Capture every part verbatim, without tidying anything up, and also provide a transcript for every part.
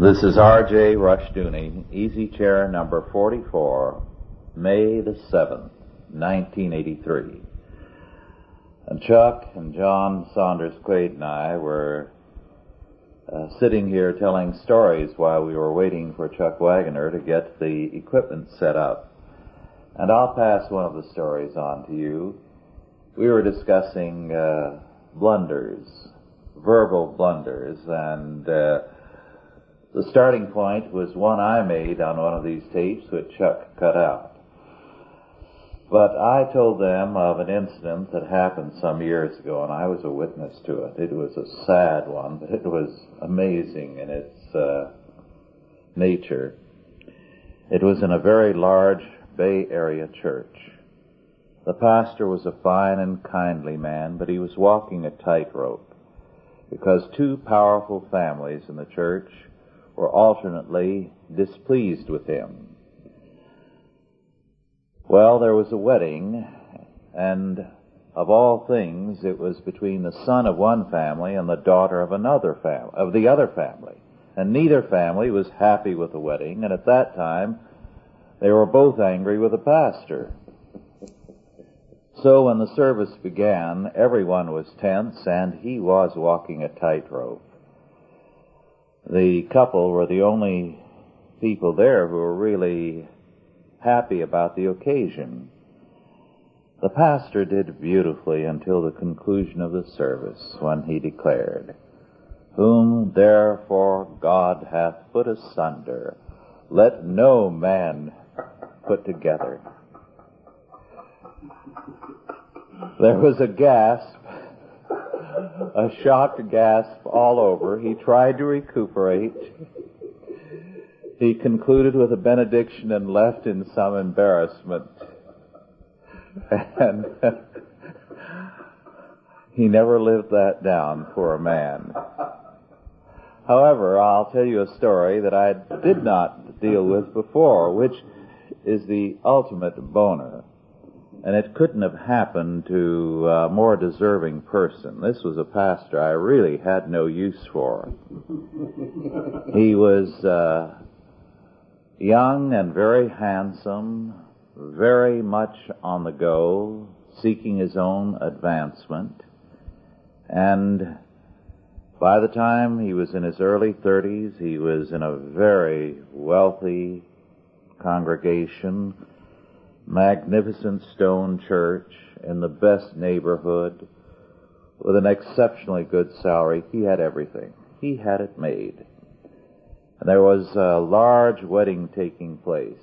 This is R J Rushdoony, Easy Chair number forty-four, May the seventh, nineteen eighty-three. And Chuck and John Saunders Quaid and I were uh, sitting here telling stories while we were waiting for Chuck Wagoner to get the equipment set up. And I'll pass one of the stories on to you. We were discussing uh, blunders, verbal blunders, and uh, the starting point was one I made on one of these tapes which Chuck cut out. But I told them of an incident that happened some years ago, and I was a witness to it. It was a sad one, but it was amazing in its uh, nature. It was in a very large Bay Area church. The pastor was a fine and kindly man, but he was walking a tightrope because two powerful families in the church were alternately displeased with him. Well, there was a wedding, and of all things, it was between the son of one family and the daughter of another family, of the other family. And neither family was happy with the wedding, and at that time, they were both angry with the pastor. So when the service began, everyone was tense, and he was walking a tightrope. The couple were the only people there who were really happy about the occasion. The pastor did beautifully until the conclusion of the service, when he declared, "Whom therefore God hath put asunder, let no man put together." There was a gasp, a shocked gasp all over. He tried to recuperate. He concluded with a benediction and left in some embarrassment. And he never lived that down, poor man. However, I'll tell you a story that I did not deal with before, which is the ultimate boner. And it couldn't have happened to a more deserving person. This was a pastor I really had no use for. He was uh, young and very handsome, very much on the go, seeking his own advancement. And by the time he was in his early thirties, he was in a very wealthy congregation, magnificent stone church in the best neighborhood with an exceptionally good salary. He had everything. He had it made. And there was a large wedding taking place.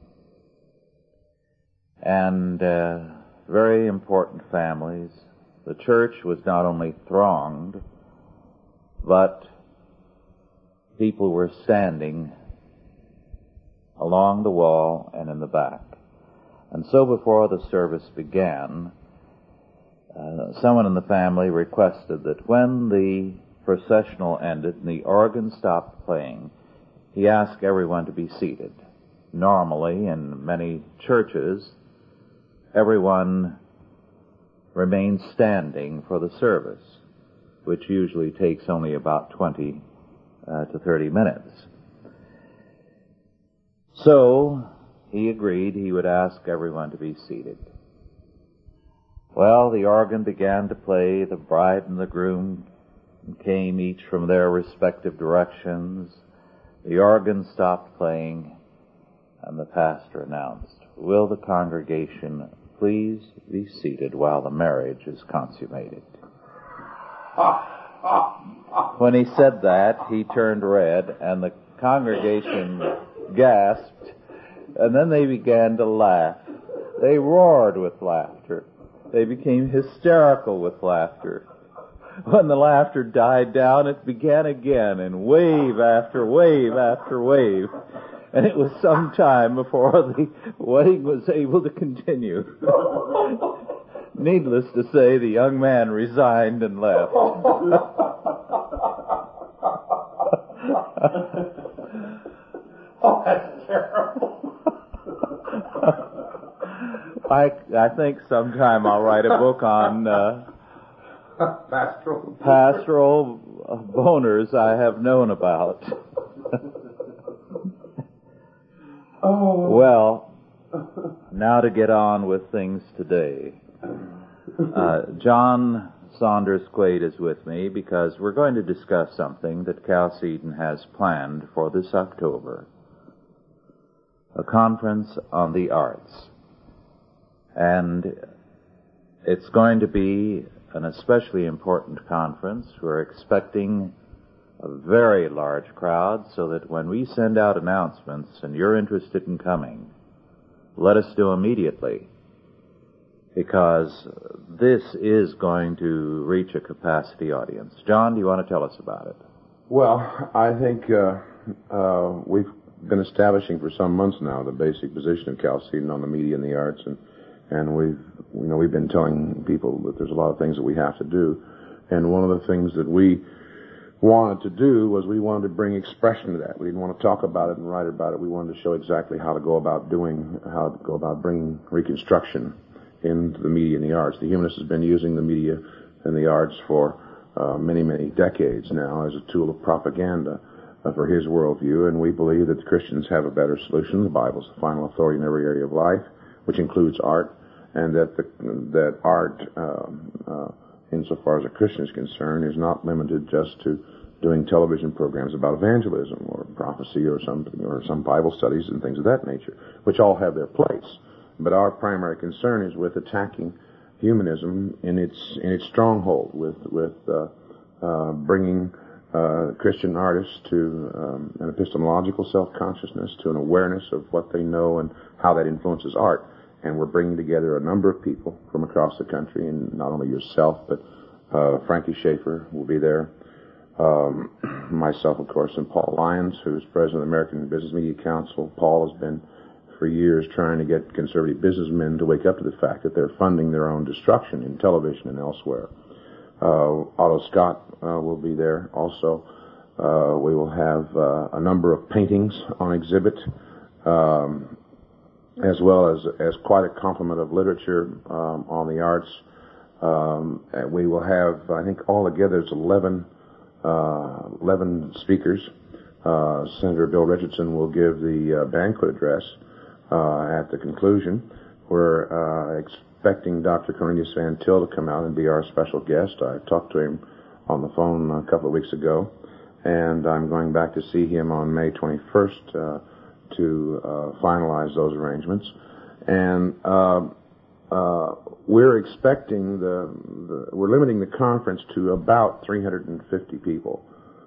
And uh, very important families. The church was not only thronged, but people were standing along the wall and in the back. And so before the service began, uh, someone in the family requested that when the processional ended and the organ stopped playing, he asked everyone to be seated. Normally, in many churches, everyone remains standing for the service, which usually takes only about twenty uh, to thirty minutes. So he agreed he would ask everyone to be seated. Well, the organ began to play. The bride and the groom came each from their respective directions. The organ stopped playing, and the pastor announced, "Will the congregation please be seated while the marriage is consummated?" When he said that, he turned red, and the congregation gasped, and then they began to laugh. They roared with laughter. They became hysterical with laughter. When the laughter died down, it began again in wave after wave after wave. And it was some time before the wedding was able to continue. Needless to say, the young man resigned and left. Oh, that's terrible. I I think sometime I'll write a book on uh, pastoral pastoral boners I have known about. Oh. Well, now to get on with things today. Uh, John Saunders Quaid is with me because we're going to discuss something that Chalcedon has planned for this October. A conference on the arts. And it's going to be an especially important conference. We're expecting a very large crowd so that when we send out announcements and you're interested in coming, let us know immediately, because this is going to reach a capacity audience. John, do you want to tell us about it? Well, I think uh, uh, we've been establishing for some months now the basic position of Chalcedon on the media and the arts, and and we've you know we've been telling people that there's a lot of things that we have to do, and one of the things that we wanted to do was we wanted to bring expression to that. We didn't want to talk about it and write about it. We wanted to show exactly how to go about doing, how to go about bringing reconstruction into the media and the arts. The humanist has been using the media and the arts for uh, many, many decades now as a tool of propaganda uh, for his worldview, and we believe that the Christians have a better solution. The Bible's the final authority in every area of life, which includes art, and that the, that art, um, uh, insofar as a Christian is concerned, is not limited just to doing television programs about evangelism or prophecy or some or some Bible studies and things of that nature, which all have their place. But our primary concern is with attacking humanism in its in its stronghold, with with uh, uh, bringing uh, Christian artists to um, an epistemological self-consciousness, to an awareness of what they know and how that influences art. And we're bringing together a number of people from across the country, and not only yourself, but uh, Frankie Schaefer will be there, um, myself, of course, and Paul Lyons, who's president of the American Business Media Council. Paul has been, for years, trying to get conservative businessmen to wake up to the fact that they're funding their own destruction in television and elsewhere. Uh, Otto Scott uh, will be there also. Uh, we will have uh, a number of paintings on exhibit, um, as well as as quite a complement of literature um, on the arts. Um, and we will have, I think, altogether there's eleven, uh, eleven speakers. Uh, Senator Bill Richardson will give the uh, banquet address uh, at the conclusion. We're uh, expecting Doctor Cornelius Van Til to come out and be our special guest. I talked to him on the phone a couple of weeks ago, and I'm going back to see him on May twenty-first uh, to uh, finalize those arrangements. And uh, uh, we're expecting the, the we're limiting the conference to about three hundred fifty people.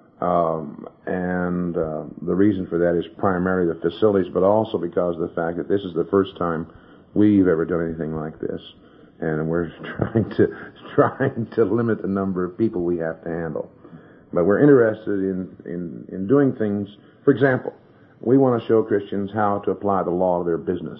Um, and uh, the reason for that is primarily the facilities, but also because of the fact that this is the first time we've ever done anything like this, and we're trying to trying to limit the number of people we have to handle. But we're interested in in, in doing things. For example, we want to show Christians how to apply the law to their business,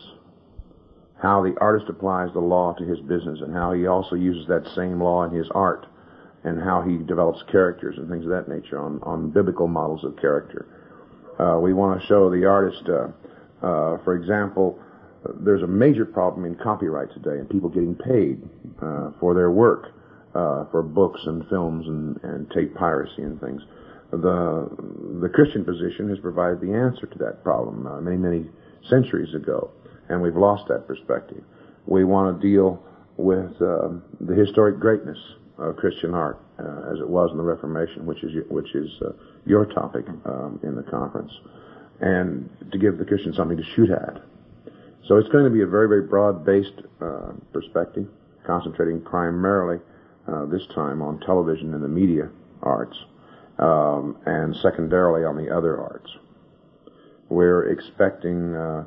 how the artist applies the law to his business, and how he also uses that same law in his art, and how he develops characters and things of that nature on, on biblical models of character. Uh, we want to show the artist, uh, uh, for example, uh, there's a major problem in copyright today and people getting paid uh, for their work, uh, for books and films and, and tape piracy and things. The the Christian position has provided the answer to that problem uh, many, many centuries ago, and we've lost that perspective. We want to deal with uh, the historic greatness of Christian art, uh, as it was in the Reformation, which is which is uh, your topic um, in the conference, and to give the Christian something to shoot at. So it's going to be a very, very broad-based uh, perspective, concentrating primarily uh, this time on television and the media arts, um, and secondarily on the other arts. We're expecting, uh,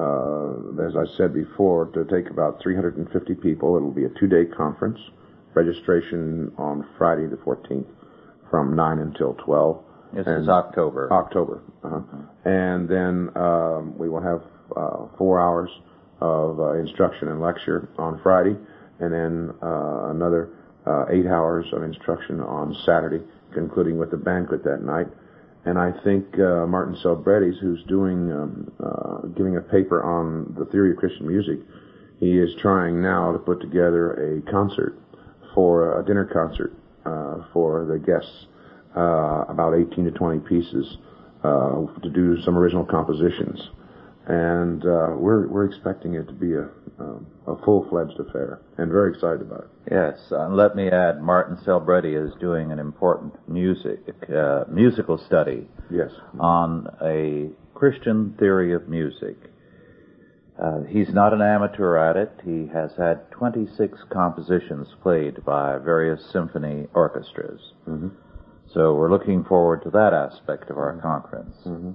uh, as I said before, to take about three hundred fifty people. It'll be a two-day conference. Registration on Friday the fourteenth from nine until twelve. This and is October. October. Uh-huh. Mm-hmm. And then um, we will have uh, four hours of uh, instruction and lecture on Friday, and then uh, another uh, eight hours of instruction on Saturday, concluding with the banquet that night. And I think uh, Martin Selbredi's, who's doing um, uh, giving a paper on the theory of Christian music, he is trying now to put together a concert for a dinner concert uh, for the guests, uh, about eighteen to twenty pieces uh, to do some original compositions. And uh, we're we're expecting it to be a um, a full-fledged affair, and very excited about it. Yes, uh, let me add, Martin Celebretti is doing an important music uh, musical study. Yes. On a Christian theory of music. Uh, he's not an amateur at it. He has had twenty-six compositions played by various symphony orchestras. Mm-hmm. So we're looking forward to that aspect of our mm-hmm. conference. Mm-hmm.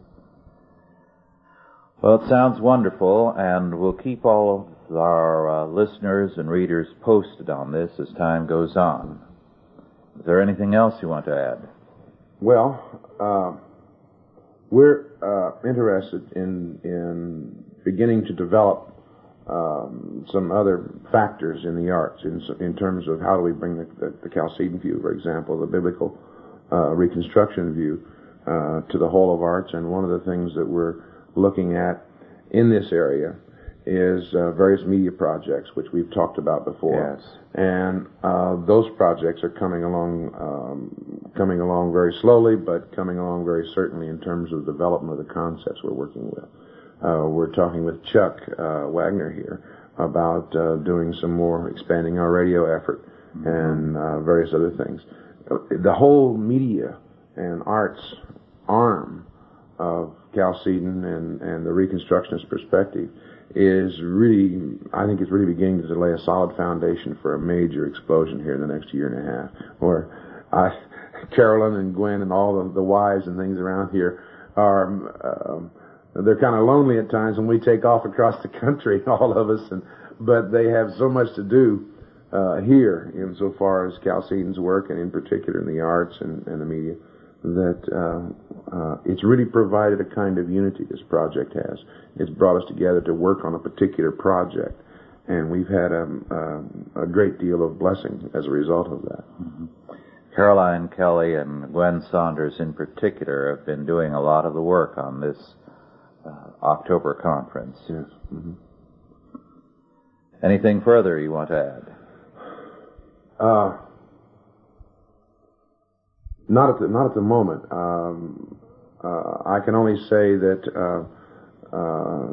Well, it sounds wonderful, and we'll keep all of our uh, listeners and readers posted on this as time goes on. Is there anything else you want to add? Well, uh, we're uh, interested in in beginning to develop um, some other factors in the arts in in terms of how do we bring the, the, the Chalcedon view, for example, the biblical uh, reconstruction view uh, to the whole of arts. And one of the things that we're looking at in this area is uh, various media projects, which we've talked about before. Yes. And uh, those projects are coming along, um, coming along very slowly, but coming along very certainly in terms of the development of the concepts we're working with. Uh, we're talking with Chuck uh, Wagner here about uh, doing some more, expanding our radio effort, mm-hmm. and uh, various other things. The whole media and arts arm of Chalcedon and, and the Reconstructionist perspective is really, I think it's really beginning to lay a solid foundation for a major explosion here in the next year and a half, where I, Carolyn and Gwen and all the, the wives and things around here are, um, they're kind of lonely at times when we take off across the country, all of us, and but they have so much to do uh, here insofar as Chalcedon's work, and in particular in the arts and, and the media, that uh, uh, it's really provided a kind of unity this project has. It's brought us together to work on a particular project, and we've had a, a, a great deal of blessing as a result of that. Mm-hmm. Caroline Kelly and Gwen Saunders in particular have been doing a lot of the work on this uh, October conference. Yes. Mm-hmm. Anything further you want to add? Uh, not at the, not at the moment. Um, uh, I can only say that uh, uh,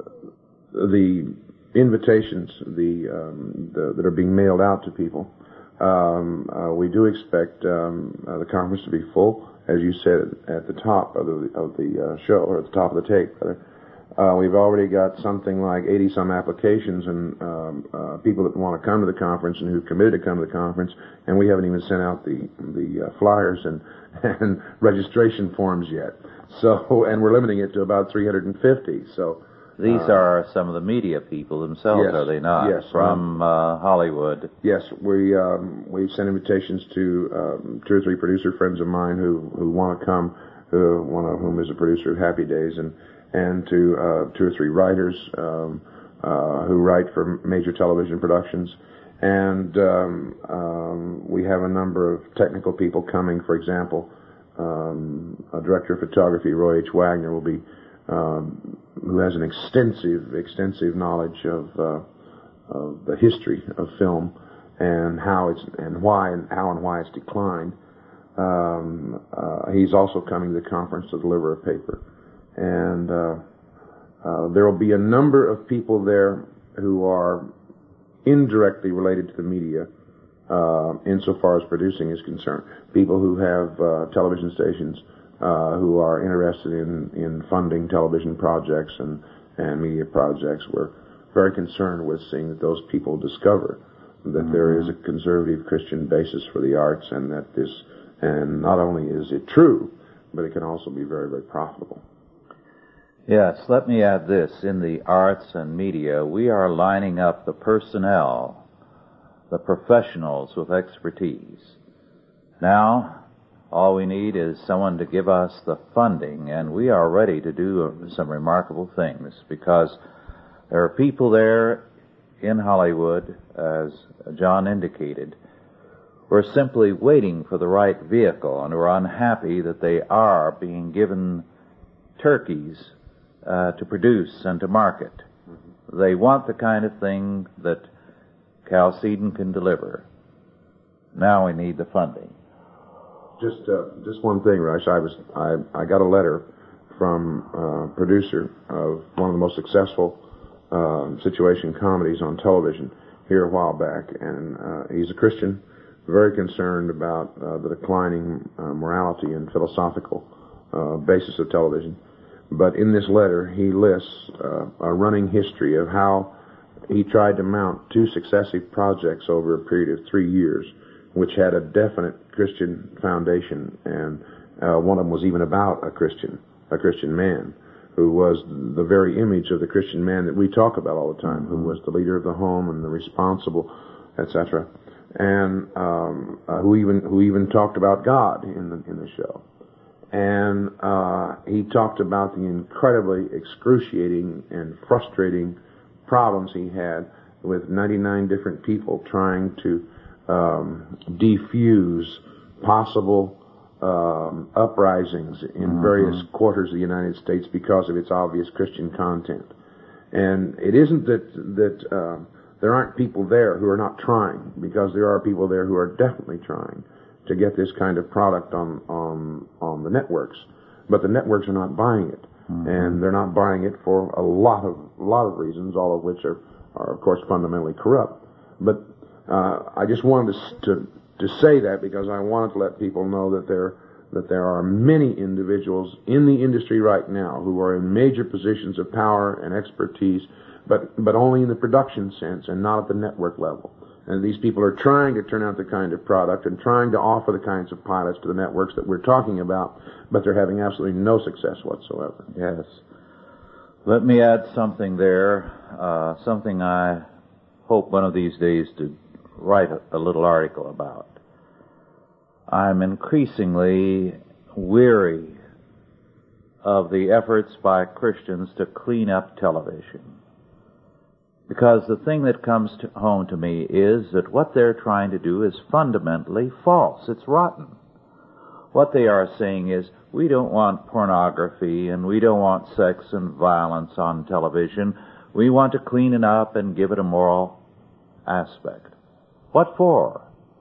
the invitations the, um, the that are being mailed out to people, um, uh, we do expect um, uh, the conference to be full, as you said at the top of the of the uh, show, or at the top of the tape, rather. Uh, we've already got something like eighty some applications and um, uh, people that want to come to the conference and who've committed to come to the conference, and we haven't even sent out the the uh, flyers and and registration forms yet. So, and we're limiting it to about three hundred fifty. So these uh, are some of the media people themselves, yes, are they not? Yes, from uh, Hollywood. Yes, we um, we've sent invitations to um, two or three producer friends of mine who who want to come. Who, one of whom is a producer of Happy Days, and and to uh, two or three writers um, uh, who write for major television productions. And um, um, we have a number of technical people coming. For example, um, a director of photography, Roy H. Wagner, will be, um, who has an extensive, extensive knowledge of, uh, of the history of film and how it's, and why, and how and why it's declined. Um, uh, he's also coming to the conference to deliver a paper. And uh, uh, there will be a number of people there who are indirectly related to the media uh, insofar as producing is concerned. People who have uh, television stations uh, who are interested in, in funding television projects and, and media projects. We're very concerned with seeing that those people discover that mm-hmm. there is a conservative Christian basis for the arts, and that this, and not only is it true, but it can also be very, very profitable. Yes, let me add this. In the arts and media, we are lining up the personnel, the professionals with expertise. Now, all we need is someone to give us the funding, and we are ready to do some remarkable things, because there are people there in Hollywood, as John indicated, who are simply waiting for the right vehicle and who are unhappy that they are being given turkeys Uh, to produce and to market. Mm-hmm. They want the kind of thing that Chalcedon can deliver. Now we need the funding. Just, uh, just one thing, Rush. I was, I, I got a letter from uh, producer of one of the most successful uh, situation comedies on television here a while back, and uh, he's a Christian, very concerned about uh, the declining uh, morality and philosophical uh, basis of television. But in this letter, he lists uh, a running history of how he tried to mount two successive projects over a period of three years, which had a definite Christian foundation, and uh, one of them was even about a Christian, a Christian man, who was the very image of the Christian man that we talk about all the time, who was the leader of the home and the responsible, et cetera, and um, uh, who even who even talked about God in the in the show. And uh, he talked about the incredibly excruciating and frustrating problems he had with ninety-nine different people trying to um, defuse possible um, uprisings in mm-hmm. various quarters of the United States because of its obvious Christian content. And it isn't that that uh, there aren't people there who are not trying, because there are people there who are definitely trying to get this kind of product on on on the networks, but the networks are not buying it, mm-hmm. and they're not buying it for a lot of a lot of reasons, all of which are are of course fundamentally corrupt. But uh, I just wanted to, to to say that because I wanted to let people know that there that there are many individuals in the industry right now who are in major positions of power and expertise, but but only in the production sense and not at the network level. And these people are trying to turn out the kind of product and trying to offer the kinds of pilots to the networks that we're talking about, but they're having absolutely no success whatsoever. Yes. Let me add something there, uh, something I hope one of these days to write a, a little article about. I'm increasingly weary of the efforts by Christians to clean up television. Because the thing that comes to home to me is that what they're trying to do is fundamentally false. It's rotten. What they are saying is, we don't want pornography and we don't want sex and violence on television. We want to clean it up and give it a moral aspect. What for?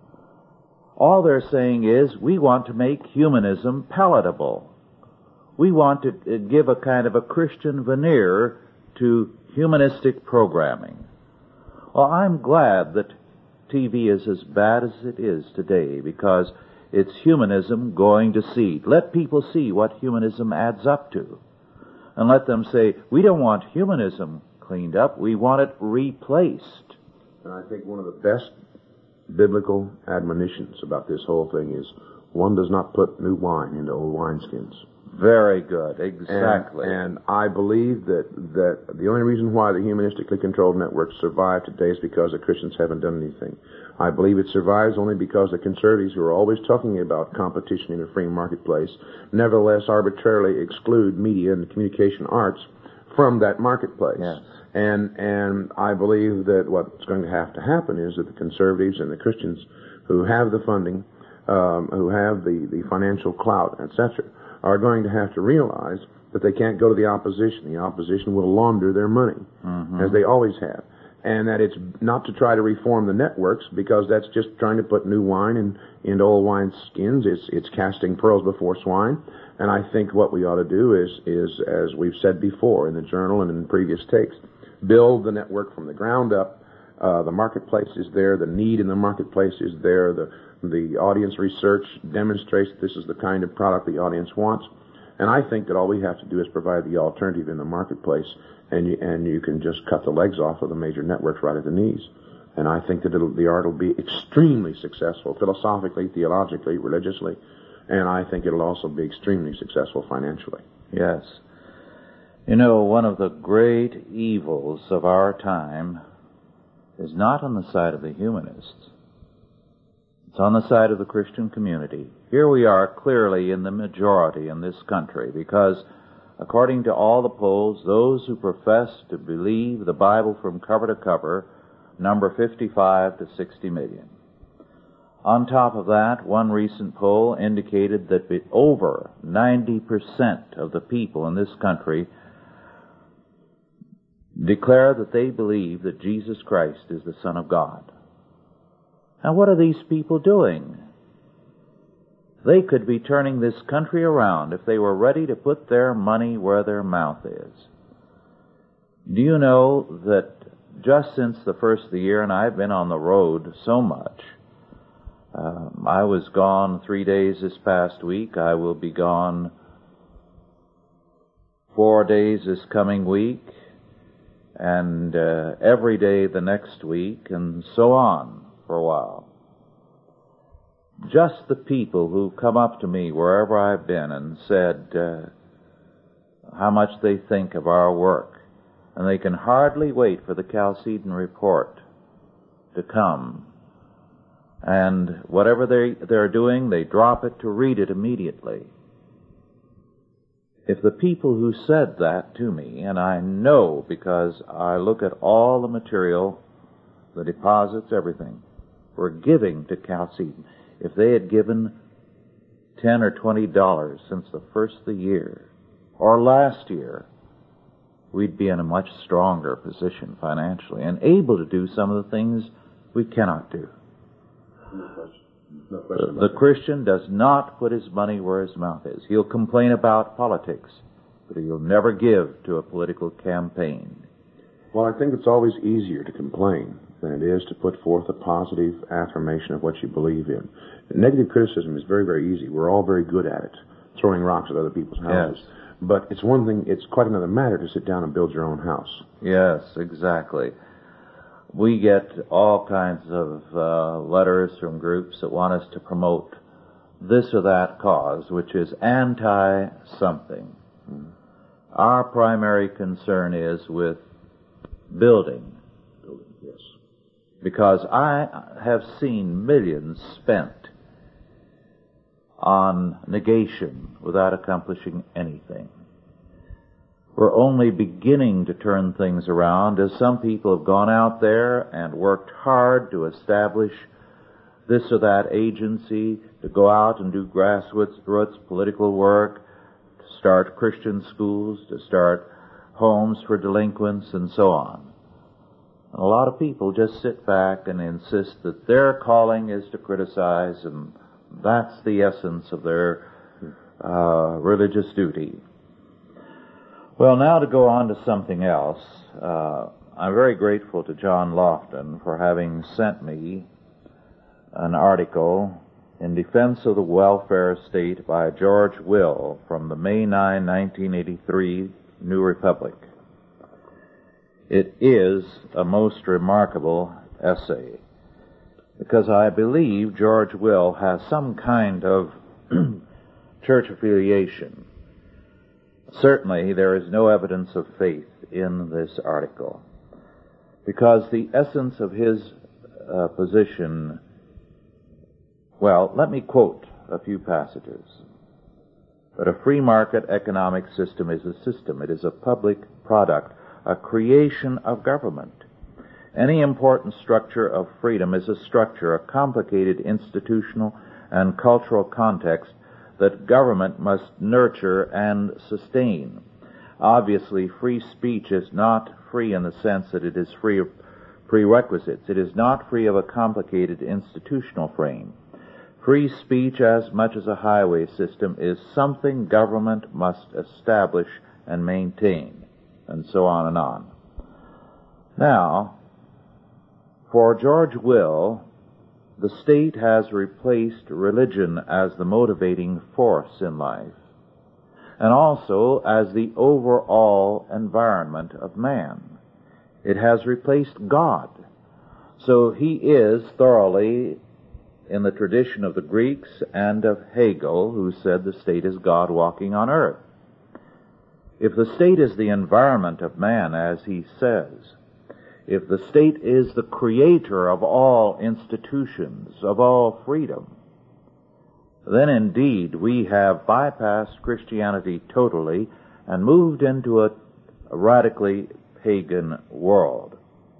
All they're saying is, we want to make humanism palatable. We want to give a kind of a Christian veneer to humanistic programming. Well, I'm glad that T V is as bad as it is today, because it's humanism going to seed. Let people see what humanism adds up to. And let them say, we don't want humanism cleaned up, we want it replaced. And I think one of the best biblical admonitions about this whole thing is, one does not put new wine into old wineskins. Very good, exactly. And, and I believe that, that the only reason why the humanistically controlled networks survive today is because the Christians haven't done anything. I believe it survives only because the conservatives, who are always talking about competition in a free marketplace, nevertheless arbitrarily exclude media and the communication arts from that marketplace. Yes. And and I believe that what's going to have to happen is that the conservatives and the Christians who have the funding, um, who have the, the financial clout, et cetera, are going to have to realize that they can't go to the opposition. The opposition will launder their money, mm-hmm. as they always have. And that it's not to try to reform the networks, because that's just trying to put new wine in, into old wine skins. It's, it's casting pearls before swine. And I think what we ought to do is, is, as we've said before in the journal and in previous takes, build the network from the ground up. Uh, the marketplace is there. The need in the marketplace is there. The The audience research demonstrates this is the kind of product the audience wants. And I think that all we have to do is provide the alternative in the marketplace, and you, and you can just cut the legs off of the major networks right at the knees. And I think that it'll, the art will be extremely successful, philosophically, theologically, religiously, and I think it'll also be extremely successful financially. Yes. You know, one of the great evils of our time is not on the side of the humanists. It's on the side of the Christian community. Here we are clearly in the majority in this country, because according to all the polls, those who profess to believe the Bible from cover to cover number fifty-five to sixty million. On top of that, one recent poll indicated that over ninety percent of the people in this country declare that they believe that Jesus Christ is the Son of God. Now, what are these people doing? They could be turning this country around if they were ready to put their money where their mouth is. Do you know that just since the first of the year, and I've been on the road so much, um, I was gone three days this past week. I will be gone four days this coming week, and uh, every day the next week, and so on for a while. Just the people who come up to me wherever I've been and said uh, how much they think of our work, and they can hardly wait for the Chalcedon report to come. And whatever they, they're doing, they drop it to read it immediately. If the people who said that to me, and I know because I look at all the material, the deposits, everything, were giving to Chalcedon, if they had given ten or twenty dollars since the first of the year, or last year, we'd be in a much stronger position financially and able to do some of the things we cannot do. No question. No question The, the Christian does not put his money where his mouth is. He'll complain about politics, but he'll never give to a political campaign. Well, I think it's always easier to complain than it is to put forth a positive affirmation of what you believe in. Negative criticism is very, very easy. We're all very good at it, throwing rocks at other people's houses. Yes. But it's one thing, it's quite another matter to sit down and build your own house. Yes, exactly. We get all kinds of uh, letters from groups that want us to promote this or that cause, which is anti-something. Mm. Our primary concern is with building. Building, yes. Because I have seen millions spent on negation without accomplishing anything. We're only beginning to turn things around as some people have gone out there and worked hard to establish this or that agency, to go out and do grassroots political work, to start Christian schools, to start homes for delinquents, and so on. And a lot of people just sit back and insist that their calling is to criticize, and that's the essence of their uh, religious duty. Well, now to go on to something else, uh, I'm very grateful to John Lofton for having sent me an article in defense of the welfare state by George Will from the May ninth, nineteen eighty-three New Republic. It is a most remarkable essay, because I believe George Will has some kind of church affiliation. Certainly, there is no evidence of faith in this article, because the essence of his uh, position, well, let me quote a few passages. But a free market economic system is a system. It is a public product, a creation of government. Any important structure of freedom is a structure, a complicated institutional and cultural context that government must nurture and sustain. Obviously, free speech is not free in the sense that it is free of prerequisites. It is not free of a complicated institutional frame. Free speech, as much as a highway system, is something government must establish and maintain, and so on and on. Now, for George Will, the state has replaced religion as the motivating force in life, and also as the overall environment of man. It has replaced God. So he is thoroughly in the tradition of the Greeks and of Hegel, who said the state is God walking on earth. If the state is the environment of man, as he says, if the state is the creator of all institutions, of all freedom, then indeed we have bypassed Christianity totally and moved into a, a radically pagan world.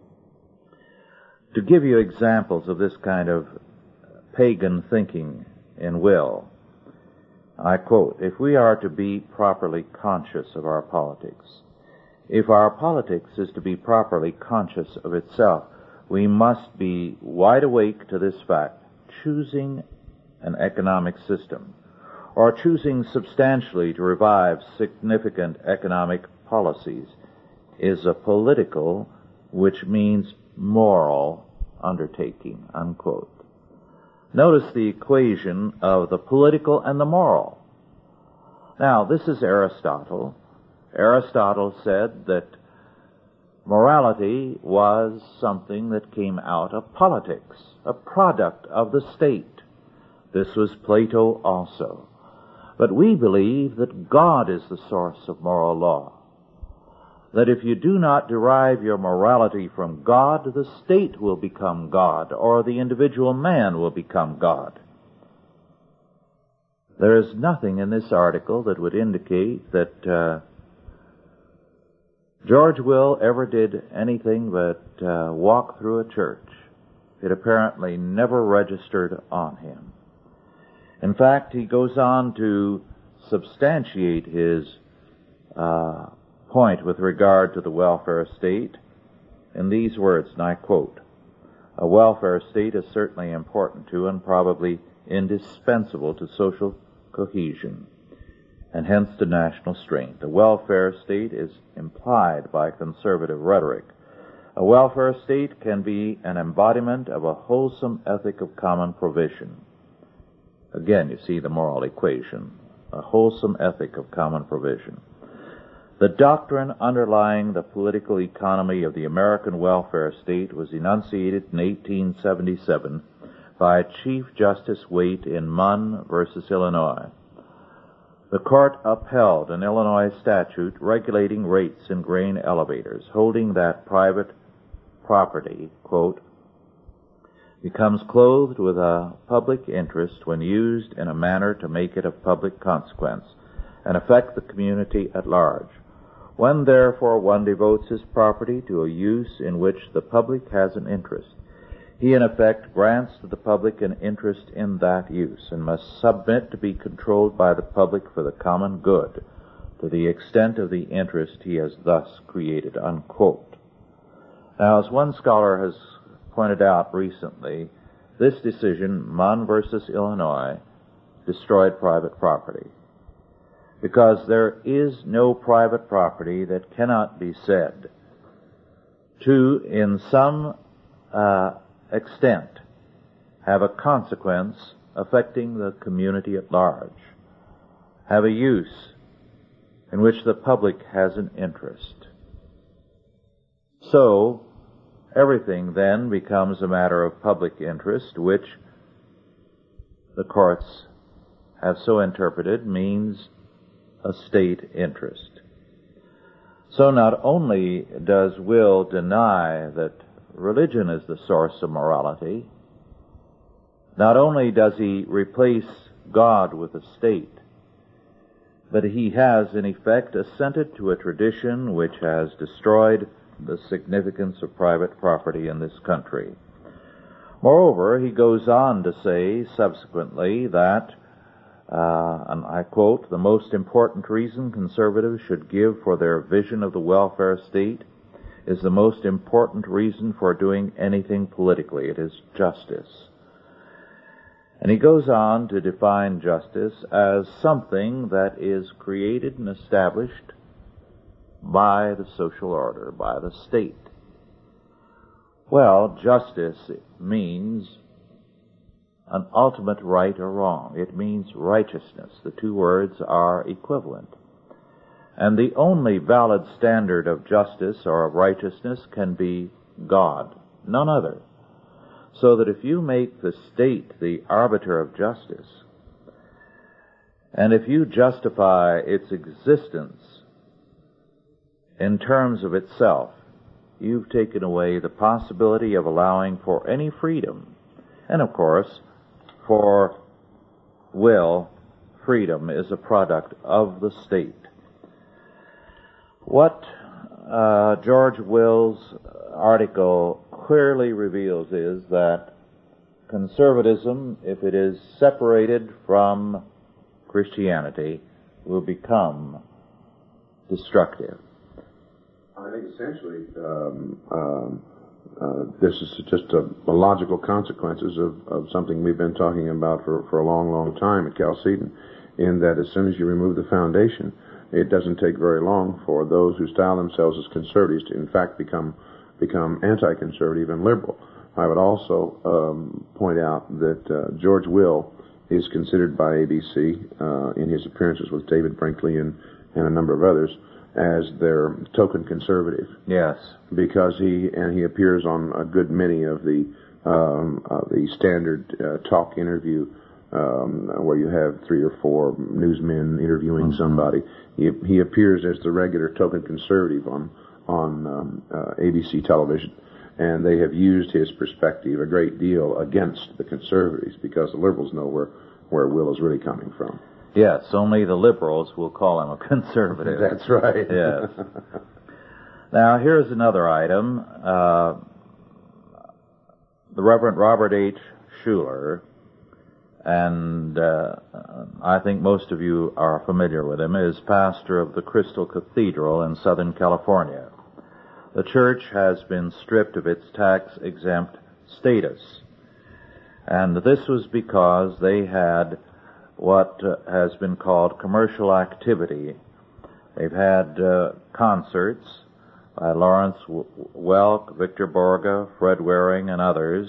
To give you examples of this kind of pagan thinking in Will, I quote, "If we are to be properly conscious of our politics, if our politics is to be properly conscious of itself, we must be wide awake to this fact, choosing an economic system, or choosing substantially to revive significant economic policies is a political, which means moral, undertaking, unquote. Notice the equation of the political and the moral. Now, this is Aristotle. Aristotle said that morality was something that came out of politics, a product of the state. This was Plato also. But we believe that God is the source of moral law. That if you do not derive your morality from God, the state will become God, or the individual man will become God. There is nothing in this article that would indicate that uh, George Will ever did anything but uh, walk through a church. It apparently never registered on him. In fact, he goes on to substantiate his uh, point with regard to the welfare state in these words, and I quote, "A welfare state is certainly important to and probably indispensable to social cohesion, and hence to national strength. A welfare state is implied by conservative rhetoric. A welfare state can be an embodiment of a wholesome ethic of common provision." Again, you see the moral equation, a wholesome ethic of common provision. The doctrine underlying the political economy of the American welfare state was enunciated in eighteen seventy-seven by Chief Justice Waite in Munn versus Illinois. The court upheld an Illinois statute regulating rates in grain elevators, holding that private property, quote, becomes clothed with a public interest when used in a manner to make it of public consequence and affect the community at large. When, therefore, one devotes his property to a use in which the public has an interest, he, in effect, grants to the public an interest in that use and must submit to be controlled by the public for the common good to the extent of the interest he has thus created, unquote. Now, as one scholar has pointed out recently, this decision, Munn versus Illinois, destroyed private property, because there is no private property that cannot be said to, in some uh, extent, have a consequence affecting the community at large, have a use in which the public has an interest. So, everything then becomes a matter of public interest, which the courts have so interpreted means a state interest. So not only does Will deny that religion is the source of morality, not only does he replace God with a state, but he has in effect assented to a tradition which has destroyed the significance of private property in this country. Moreover, he goes on to say subsequently that, uh, and I quote, "The most important reason conservatives should give for their vision of the welfare state is the most important reason for doing anything politically. It is justice." And he goes on to define justice as something that is created and established by the social order, by the state. Well, justice means an ultimate right or wrong. It means righteousness. The two words are equivalent. And the only valid standard of justice or of righteousness can be God, none other. So that if you make the state the arbiter of justice, and if you justify its existence in terms of itself, you've taken away the possibility of allowing for any freedom. And of course, for Will, freedom is a product of the state. What uh, George Will's article clearly reveals is that conservatism, if it is separated from Christianity, will become destructive. I think essentially um, um, uh, this is just a, a logical consequences of, of something we've been talking about for, for a long, long time at Chalcedon, in that as soon as you remove the foundation, it doesn't take very long for those who style themselves as conservatives to, in fact, become become anti-conservative and liberal. I would also um, point out that uh, George Will is considered by A B C uh, in his appearances with David Brinkley and, and a number of others as their token conservative. Yes. Because he and he appears on a good many of the um, uh, the standard uh, talk interview um, where you have three or four newsmen interviewing mm-hmm. somebody. He he appears as the regular token conservative on on um, uh, A B C television, and they have used his perspective a great deal against the conservatives because the liberals know where where Will is really coming from. Yes, only the liberals will call him a conservative. That's right. Yes. Now, here's another item. Uh, the Reverend Robert H. Schuller, and uh, I think most of you are familiar with him, is pastor of the Crystal Cathedral in Southern California. The church has been stripped of its tax-exempt status, and this was because they had what uh, has been called commercial activity. They've had uh, concerts by Lawrence Welk, Victor Borge, Fred Waring, and others,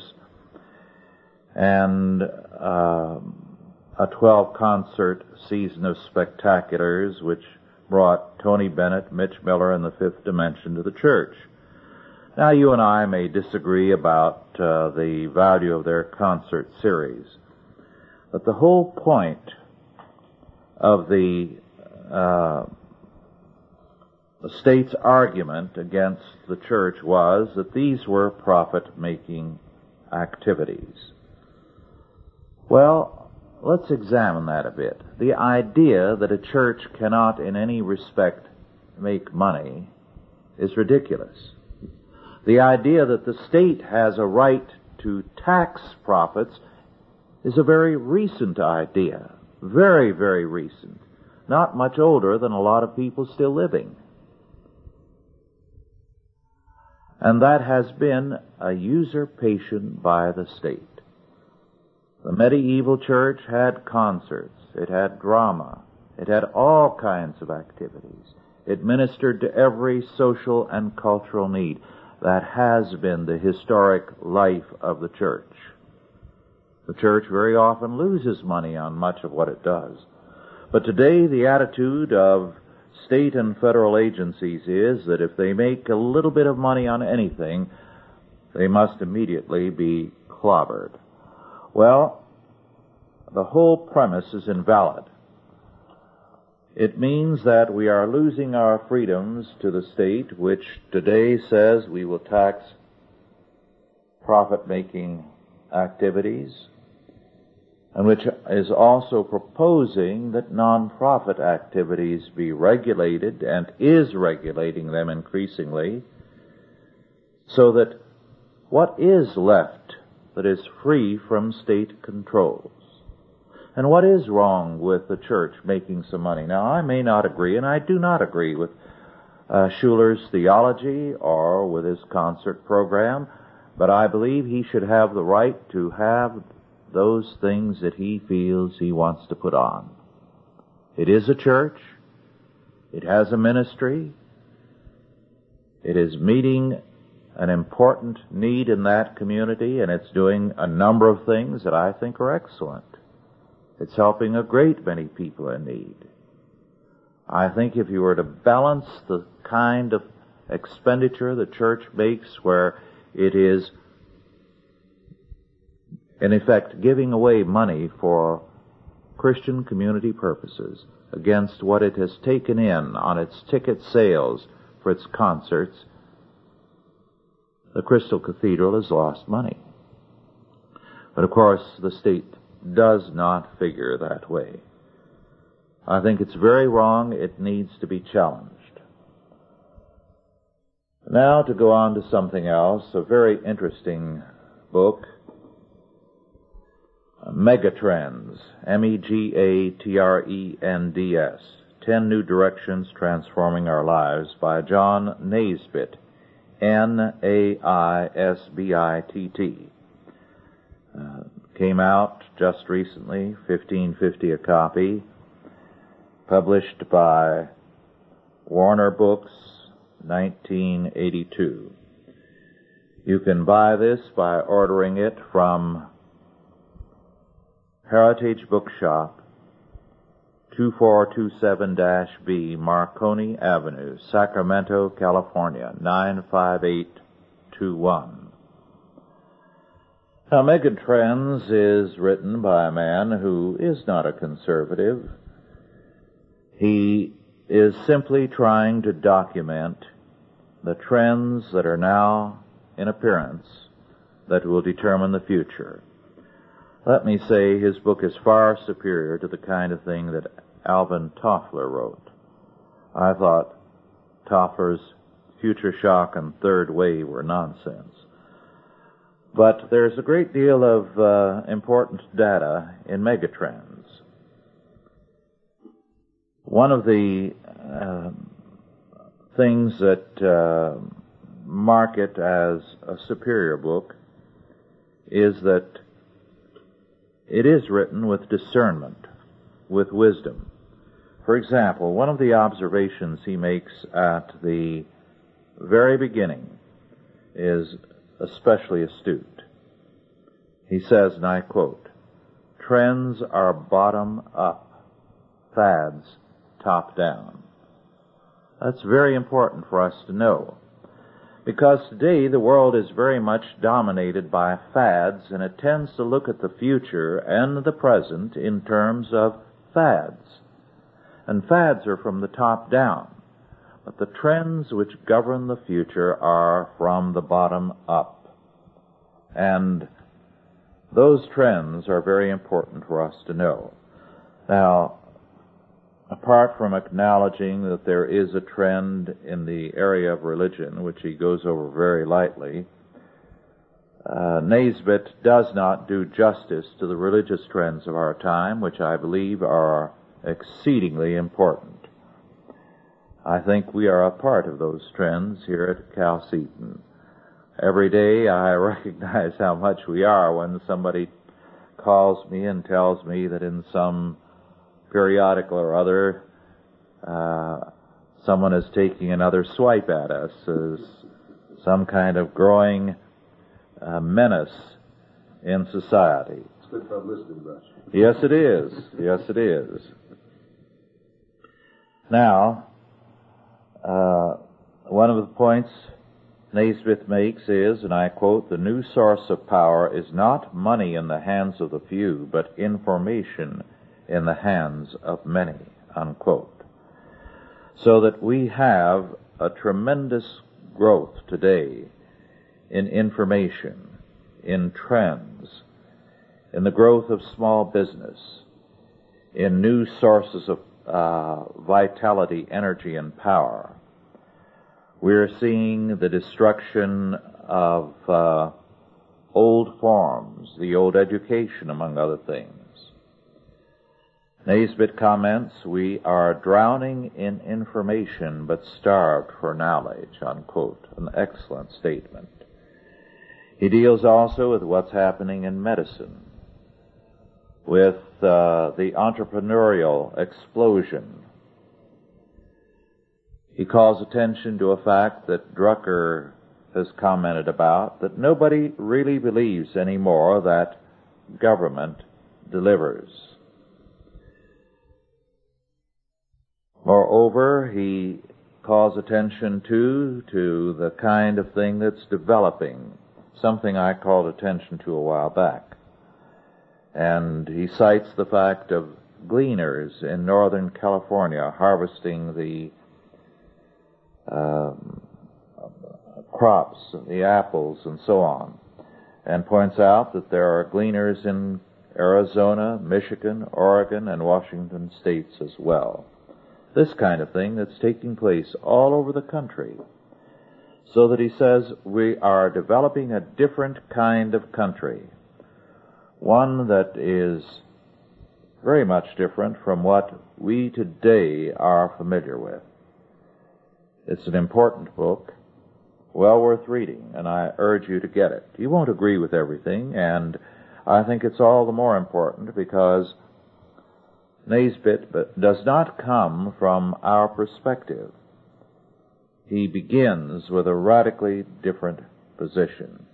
and uh, a twelve-concert season of spectaculars which brought Tony Bennett, Mitch Miller, and the Fifth Dimension to the church. Now, you and I may disagree about uh, the value of their concert series, but the whole point of the, uh, the state's argument against the church was that these were profit-making activities. Well, let's examine that a bit. The idea that a church cannot in any respect make money is ridiculous. The idea that the state has a right to tax profits is a very recent idea. Very, very recent. Not much older than a lot of people still living. And that has been a usurpation by the state. The medieval church had concerts. It had drama. It had all kinds of activities. It ministered to every social and cultural need. That has been the historic life of the church. The church very often loses money on much of what it does. But today the attitude of state and federal agencies is that if they make a little bit of money on anything, they must immediately be clobbered. Well, the whole premise is invalid. It means that we are losing our freedoms to the state, which today says we will tax profit-making activities, and which is also proposing that non-profit activities be regulated and is regulating them increasingly, so that what is left that is free from state controls? And what is wrong with the church making some money? Now, I may not agree, and I do not agree with uh, Schuller's theology or with his concert program, but I believe he should have the right to have those things that he feels he wants to put on. It is a church. It has a ministry. It is meeting an important need in that community, and it's doing a number of things that I think are excellent. It's helping a great many people in need. I think if you were to balance the kind of expenditure the church makes where it is in effect giving away money for Christian community purposes against what it has taken in on its ticket sales for its concerts, the Crystal Cathedral has lost money. But of course, the state does not figure that way. I think it's very wrong. It needs to be challenged. Now to go on to something else, a very interesting book, Megatrends, M E G A T R E N D S, Ten New Directions Transforming Our Lives, by John Naisbitt, N A I S B I T T. Uh, came out just recently, fifteen fifty a copy, published by Warner Books, nineteen eighty-two. You can buy this by ordering it from Heritage Bookshop, two four two seven B Marconi Avenue, Sacramento, California, nine five eight two one. Now, Megatrends is written by a man who is not a conservative. He is simply trying to document the trends that are now in appearance that will determine the future. Let me say his book is far superior to the kind of thing that Alvin Toffler wrote. I thought Toffler's Future Shock and Third Wave were nonsense. But there's a great deal of uh, important data in Megatrends. One of the uh, things that uh, mark it as a superior book is that it is written with discernment, with wisdom. For example, one of the observations he makes at the very beginning is especially astute. He says, and I quote, "Trends are bottom up, fads top down." That's very important for us to know, because today the world is very much dominated by fads, and it tends to look at the future and the present in terms of fads. And fads are from the top down, but the trends which govern the future are from the bottom up. And those trends are very important for us to know. Now, apart from acknowledging that there is a trend in the area of religion, which he goes over very lightly, uh, Naisbitt does not do justice to the religious trends of our time, which I believe are exceedingly important. I think we are a part of those trends here at Chalcedon. Every day I recognize how much we are when somebody calls me and tells me that in some periodical or other, uh, someone is taking another swipe at us as some kind of growing uh, menace in society. It's good publicity, Rush. Yes, it is. Yes, it is. Now, uh, one of the points Naisbitt makes is, and I quote, "The new source of power is not money in the hands of the few, but information in the hands of many," unquote. So that we have a tremendous growth today in information, in trends, in the growth of small business, in new sources of uh, vitality, energy, and power. We're seeing the destruction of uh, old forms, the old education, among other things. Naisbitt comments, "We are drowning in information but starved for knowledge," unquote. An excellent statement. He deals also with what's happening in medicine, with uh, the entrepreneurial explosion. He calls attention to a fact that Drucker has commented about, that nobody really believes anymore that government delivers. Moreover, he calls attention too to the kind of thing that's developing, something I called attention to a while back. And he cites the fact of gleaners in Northern California harvesting the um, crops, the apples, and so on, and points out that there are gleaners in Arizona, Michigan, Oregon, and Washington states as well. This kind of thing that's taking place all over the country. So that he says we are developing a different kind of country, one that is very much different from what we today are familiar with. It's an important book. well worth reading, and I urge you to get it. You won't agree with everything, and I think it's all the more important because Naisbitt does not come from our perspective. He begins with a radically different position.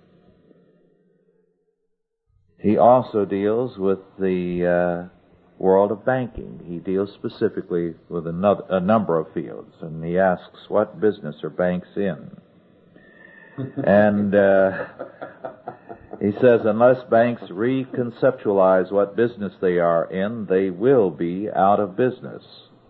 He also deals with the uh, world of banking. He deals specifically with another, a number of fields, and he asks, what business are banks in? and uh, he says, unless banks reconceptualize what business they are in, they will be out of business.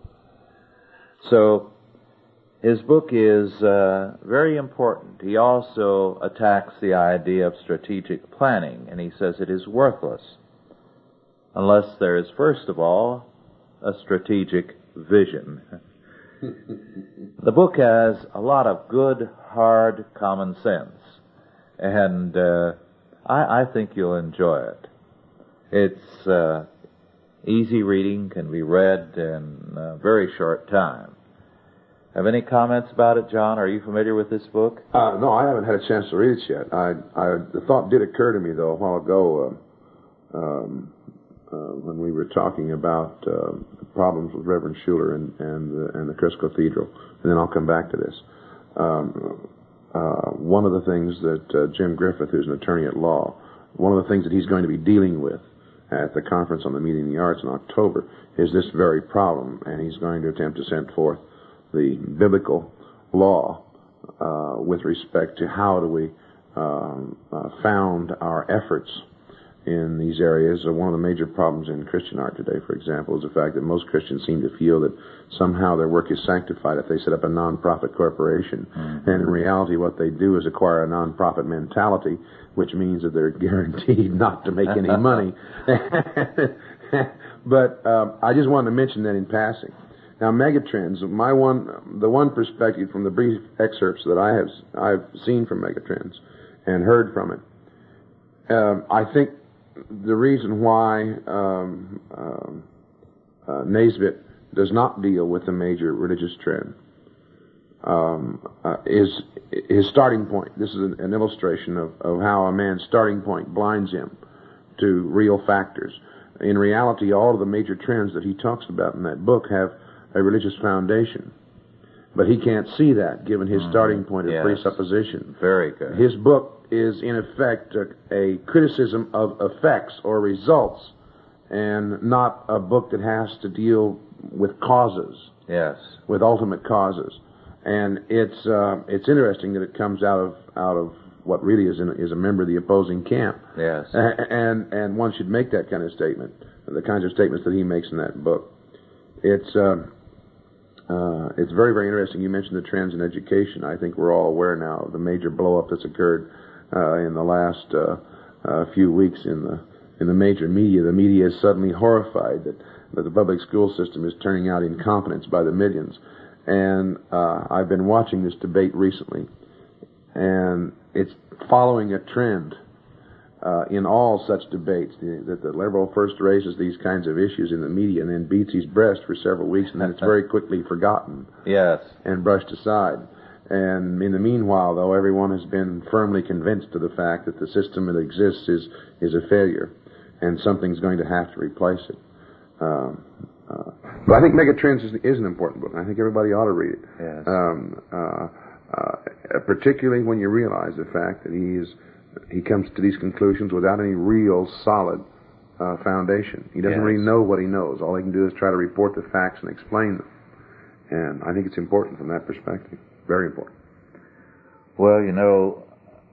So his book is uh, very important. He also attacks the idea of strategic planning, and he says it is worthless unless there is, first of all, a strategic vision. The book has a lot of good, hard common sense, and uh, I, I think you'll enjoy it. It's uh, easy reading, can be read in a very short time. Have any comments about it, John? Are you familiar with this book? Uh, no, I haven't had a chance to read it yet. I, I, the thought did occur to me, though, a while ago uh, um, uh, when we were talking about uh, the problems with Reverend Schuller and, and, the, and the Crystal Cathedral, and then I'll come back to this. Um, uh, one of the things that uh, Jim Griffith, who's an attorney at law, one of the things that he's going to be dealing with at the Conference on the Media and the Arts in October is this very problem, and he's going to attempt to send forth the biblical law uh, with respect to how do we um, uh, found our efforts in these areas. Uh, one of the major problems in Christian art today, for example, is the fact that most Christians seem to feel that somehow their work is sanctified if they set up a non-profit corporation. Mm-hmm. And in reality, what they do is acquire a non-profit mentality, which means that they're guaranteed not to make any money. But um, I just wanted to mention that in passing. Now, Megatrends, my one, the one perspective from the brief excerpts that I have, I've seen from Megatrends and heard from it, um, I think the reason why um, um, uh, Naisbitt does not deal with the major religious trend um, uh, is his starting point. This is an, an illustration of, of how a man's starting point blinds him to real factors. In reality, all of the major trends that he talks about in that book have a religious foundation. But he can't see that, given his mm-hmm. starting point of yes. presupposition. Very good. His book is, in effect, a, a criticism of effects or results, and not a book that has to deal with causes. Yes. With ultimate causes. And it's uh, it's interesting that it comes out of out of what really is in, is a member of the opposing camp. Yes. And and one should make that kind of statement, the kinds of statements that he makes in that book. It's uh, uh, it's very, very interesting. You mentioned the trends in education. I think we're all aware now of the major blow-up that's occurred uh, in the last uh, uh, few weeks in the in the major media. The media is suddenly horrified that, that the public school system is turning out incompetence by the millions. And uh, I've been watching this debate recently, and it's following a trend uh, in all such debates, the, that the liberal first raises these kinds of issues in the media and then beats his breast for several weeks, and then it's very quickly forgotten. Yes. And brushed aside. And in the meanwhile, though, everyone has been firmly convinced of the fact that the system that exists is, is a failure, and something's going to have to replace it. Um, uh, but I think Megatrends is, is an important book. I think everybody ought to read it. Yes. Um, uh, uh, particularly when you realize the fact that he is he comes to these conclusions without any real solid uh, foundation. He doesn't yes. really know what he knows. All he can do is try to report the facts and explain them. And I think it's important from that perspective. Very important. Well, you know,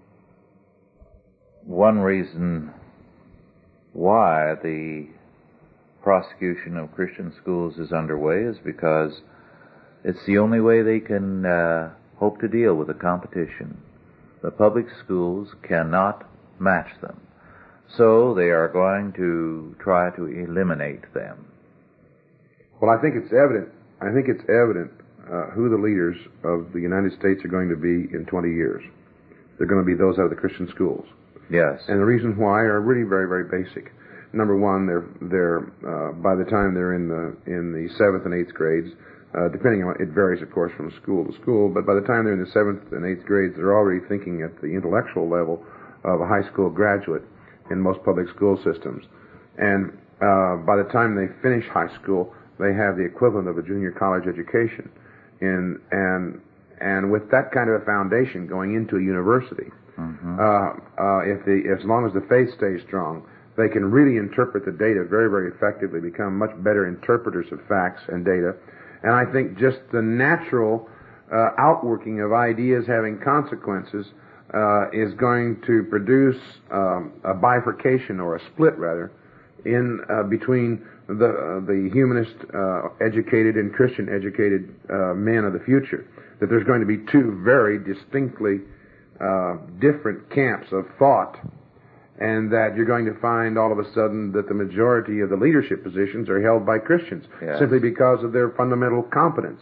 one reason why the prosecution of Christian schools is underway is because it's the only way they can uh, hope to deal with the competition. The public schools cannot match them, so they are going to try to eliminate them. Well, I think it's evident. I think it's evident uh, who the leaders of the United States are going to be in twenty years. They're going to be those out of the Christian schools. Yes. And the reasons why are really very, very basic. Number one, they're they're uh, by the time they're in the in the seventh and eighth grades, Uh, depending on, it varies, of course, from school to school, but by the time they're in the seventh and eighth grades, they're already thinking at the intellectual level of a high school graduate in most public school systems. And uh, by the time they finish high school, they have the equivalent of a junior college education. In, and and with that kind of a foundation going into a university, mm-hmm. uh, uh, if the as long as the faith stays strong, they can really interpret the data very, very effectively, become much better interpreters of facts and data. And I think just the natural uh, outworking of ideas having consequences uh, is going to produce um, a bifurcation, or a split rather, in uh, between the uh, the humanist uh, educated and Christian educated uh, men of the future. That there's going to be two very distinctly uh, different camps of thought, and that you're going to find all of a sudden that the majority of the leadership positions are held by Christians, yes. simply because of their fundamental competence.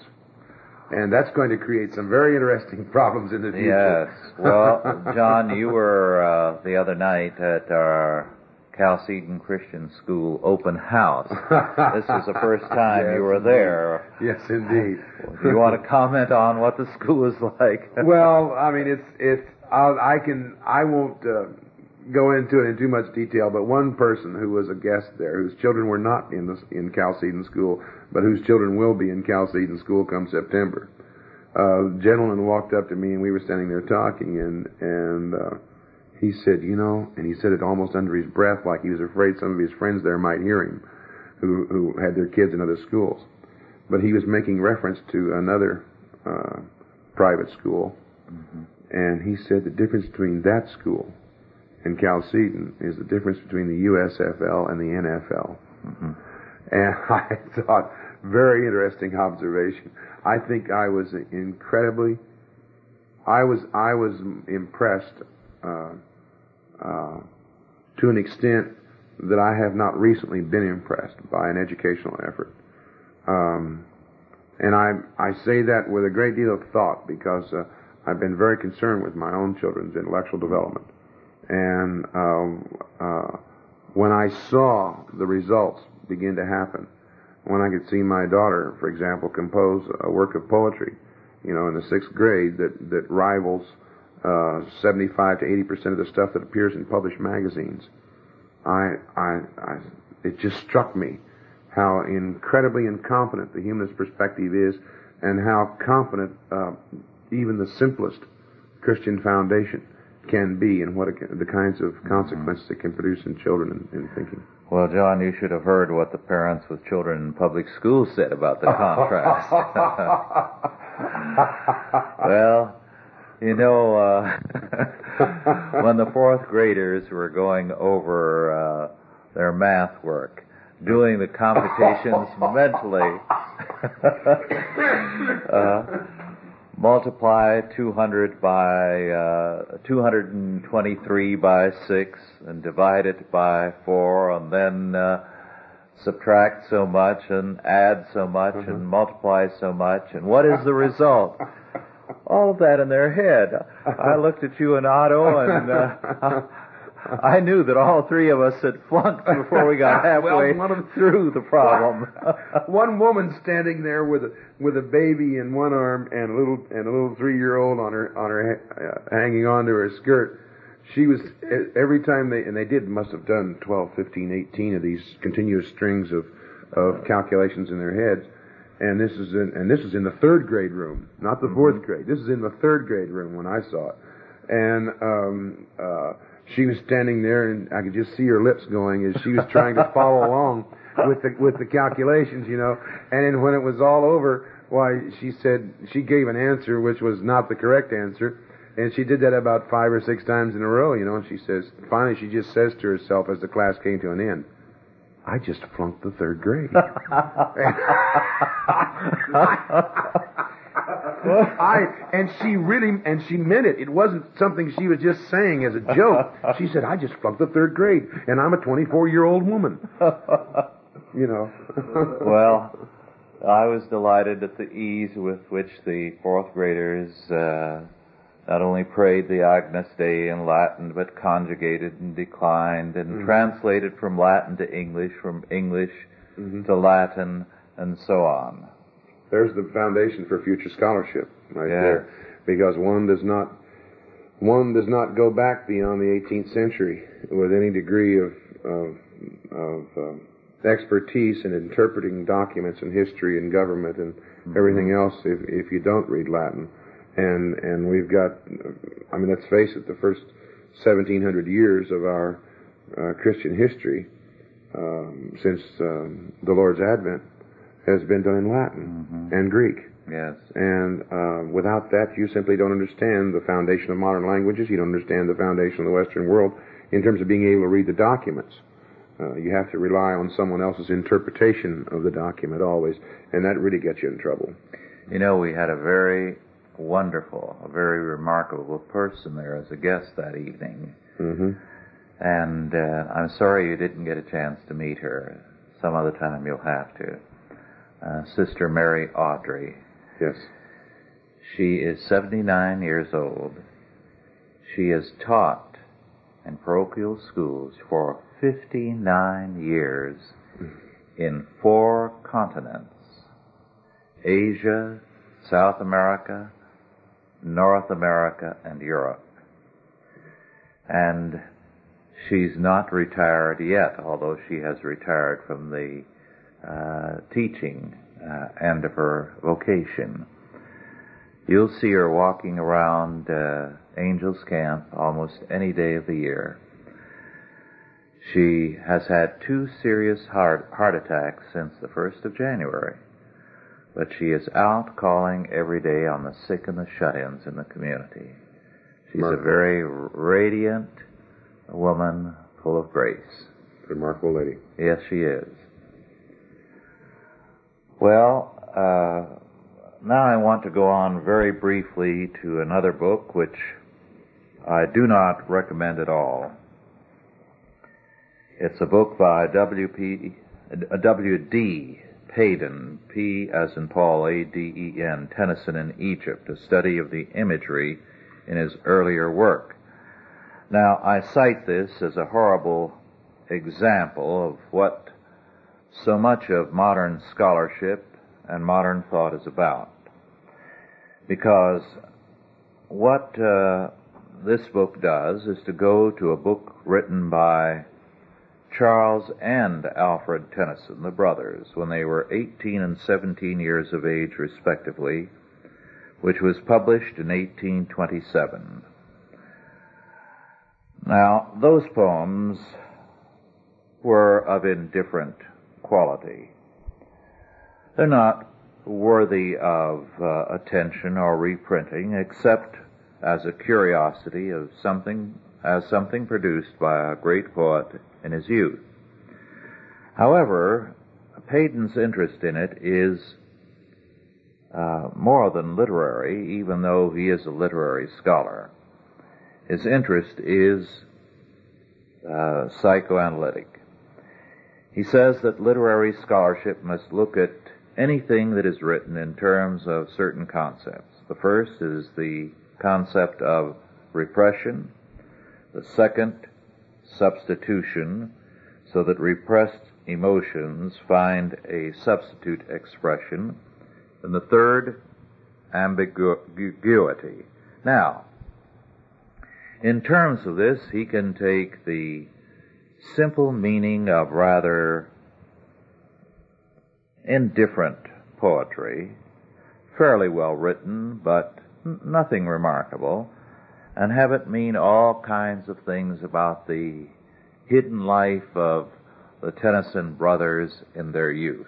And that's going to create some very interesting problems in the future. Yes. Well, John, you were uh, the other night at our Chalcedon Christian School open house. This was the first time yes, you were there. Yes, indeed. Do you want to comment on what the school is like? Well, I mean, it's it's I'll, I can I won't. Uh, go into it in too much detail, but one person who was a guest there, whose children were not in the, in Chalcedon School, but whose children will be in Chalcedon School come September, uh, a gentleman walked up to me, and we were standing there talking, and and uh, he said, you know, and he said it almost under his breath, like he was afraid some of his friends there might hear him, who who had their kids in other schools, but he was making reference to another uh, private school, mm-hmm. and he said the difference between that school in Chalcedon is the difference between the U S F L and the N F L. Mm-hmm. And I thought, very interesting observation. I think I was incredibly, I was I was impressed uh, uh, to an extent that I have not recently been impressed by an educational effort. Um, and I I say that with a great deal of thought, because uh, I've been very concerned with my own children's intellectual development. And um, uh, when I saw the results begin to happen, when I could see my daughter, for example, compose a work of poetry, you know, in the sixth grade that that rivals uh, seventy-five to eighty percent of the stuff that appears in published magazines, I, I, I, it just struck me how incredibly incompetent the humanist perspective is, and how confident uh, even the simplest Christian foundation can be, and what it can, the kinds of consequences it can produce in children in, in thinking. Well, John, you should have heard what the parents with children in public schools said about the contrast. Well, you know, uh, when the fourth graders were going over uh, their math work, doing the computations mentally, uh, multiply two hundred by uh, two hundred twenty-three by six and divide it by four, and then uh, subtract so much and add so much mm-hmm. and multiply so much, and what is the result? All of that in their head. I looked at you and Otto, and uh, I knew that all three of us had flunked before we got halfway well, of, through the problem. One woman standing there with a with a baby in one arm and a little and a little three-year-old on her on her uh, hanging onto her skirt. She was every time they and they did must have done twelve, fifteen, eighteen of these continuous strings of of calculations in their heads. And this is in and this is in the third grade room, not the fourth mm-hmm. grade. This is in the third grade room when I saw it, and. um uh She was standing there, and I could just see her lips going as she was trying to follow along with the with the calculations, you know. And then when it was all over, why, she said she gave an answer which was not the correct answer, and she did that about five or six times in a row, you know. And she says, finally, she just says to herself as the class came to an end, "I just flunked the third grade." I and she really and she meant it. It wasn't something she was just saying as a joke. She said, "I just flunked the third grade, and I'm a twenty-four-year-old woman." You know. Well, I was delighted at the ease with which the fourth graders uh, not only prayed the Agnus Dei in Latin, but conjugated and declined and mm-hmm. translated from Latin to English, from English mm-hmm. to Latin, and so on. there's the foundation for future scholarship right yeah. there, because one does not one does not go back beyond the eighteenth century with any degree of of, of um, expertise in interpreting documents and history and government and mm-hmm. everything else if if you don't read Latin. And and we've got, I mean, let's face it, the first seventeen hundred years of our uh, Christian history um, since um, the Lord's Advent has been done in Latin mm-hmm. and Greek. Yes. And uh, without that, you simply don't understand the foundation of modern languages. You don't understand the foundation of the Western world in terms of being able to read the documents. Uh, you have to rely on someone else's interpretation of the document always, and that really gets you in trouble. You know, we had a very wonderful, a very remarkable person there as a guest that evening. Mm-hmm. And uh, I'm sorry you didn't get a chance to meet her. Some other time you'll have to. Uh, Sister Mary Audrey. Yes. She is seventy-nine years old. She has taught in parochial schools for fifty-nine years in four continents: Asia, South America, North America, and Europe. And she's not retired yet, although she has retired from the uh, teaching uh, end of her vocation. You'll see her walking around uh, Angels Camp almost any day of the year. She has had two serious heart, heart attacks since the first of January. But she is out calling every day on the sick and the shut-ins in the community. She's Remarkable. a very radiant woman full of grace. Remarkable lady. Yes, she is. Well, uh, now I want to go on very briefly to another book which I do not recommend at all. It's a book by W. P. Uh, W. D. Payden, P as in Paul, A D E N, Tennyson in Egypt, a study of the imagery in his earlier work. Now, I cite this as a horrible example of what so much of modern scholarship and modern thought is about. Because what uh, this book does is to go to a book written by Charles and Alfred Tennyson, the brothers, when they were eighteen and seventeen years of age, respectively, which was published in eighteen twenty-seven. Now, those poems were of indifferent quality. They're not worthy of uh, attention or reprinting, except as a curiosity of something, as something produced by a great poet in his youth. However, Payden's interest in it is uh, more than literary, even though he is a literary scholar. His interest is uh, psychoanalytic. He says that literary scholarship must look at anything that is written in terms of certain concepts. The first is the concept of repression. The second, substitution, so that repressed emotions find a substitute expression. And the third, ambiguity. Now, in terms of this, he can take the simple meaning of rather indifferent poetry, fairly well written, but n- nothing remarkable, and have it mean all kinds of things about the hidden life of the Tennyson brothers in their youth.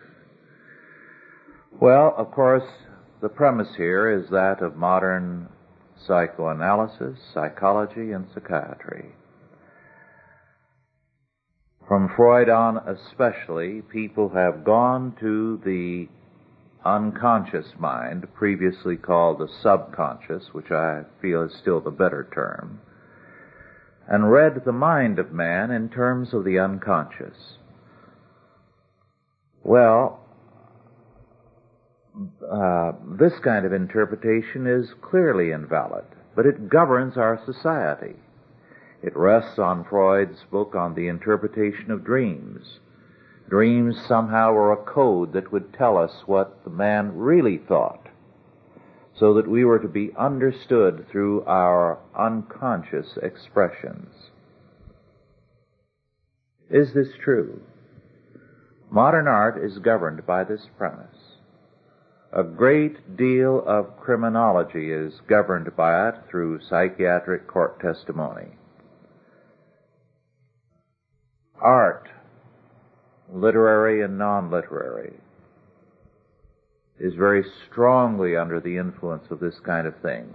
Well, of course, the premise here is that of modern psychoanalysis, psychology, and psychiatry. From Freud on especially, people have gone to the unconscious mind, previously called the subconscious, which I feel is still the better term, and read the mind of man in terms of the unconscious. Well, uh, this kind of interpretation is clearly invalid, but it governs our society. It rests on Freud's book on the interpretation of dreams, Dreams somehow were a code that would tell us what the man really thought, so that we were to be understood through our unconscious expressions. Is this true? Modern art is governed by this premise. A great deal of criminology is governed by it through psychiatric court testimony. Art, literary and non-literary, is very strongly under the influence of this kind of thing.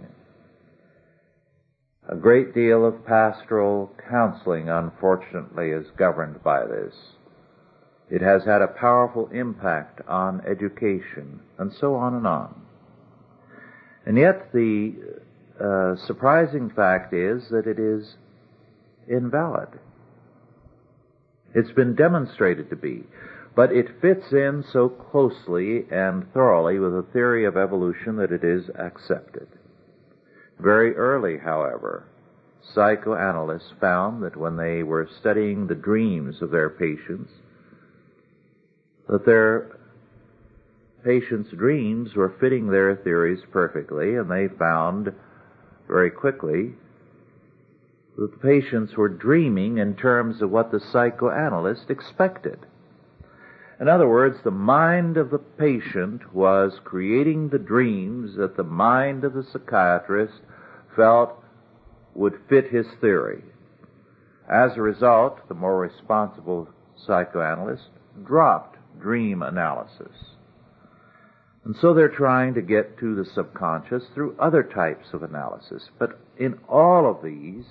A great deal of pastoral counseling, unfortunately, is governed by this. It has had a powerful impact on education, and so on and on. And yet the uh, surprising fact is that it is invalid. It's been demonstrated to be, but it fits in so closely and thoroughly with the theory of evolution that it is accepted. Very early, however, psychoanalysts found that when they were studying the dreams of their patients, that their patients' dreams were fitting their theories perfectly, and they found very quickly that the patients were dreaming in terms of what the psychoanalyst expected. In other words, the mind of the patient was creating the dreams that the mind of the psychiatrist felt would fit his theory. As a result, the more responsible psychoanalyst dropped dream analysis. And so they're trying to get to the subconscious through other types of analysis. But in all of these,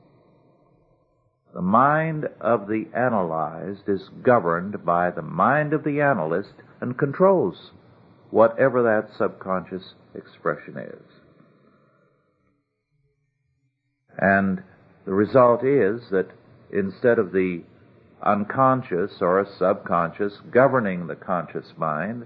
the mind of the analyzed is governed by the mind of the analyst and controls whatever that subconscious expression is. And the result is that instead of the unconscious or a subconscious governing the conscious mind,